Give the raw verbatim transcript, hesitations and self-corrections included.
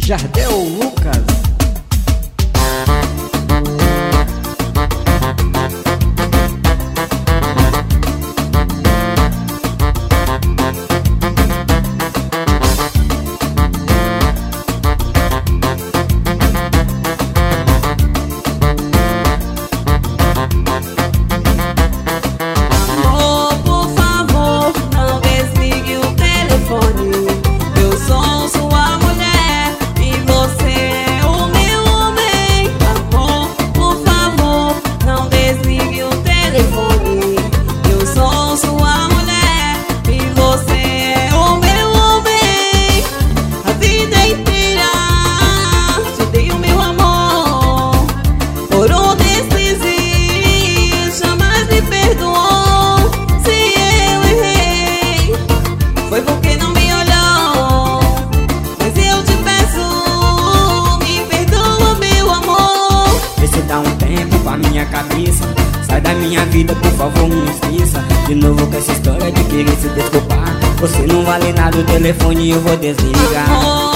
Jardel Lucas. Cabeça, sai da minha vida, por favor, me esqueça. De novo com essa história de querer se desculpar. Você não vale nada, o telefone eu vou desligar.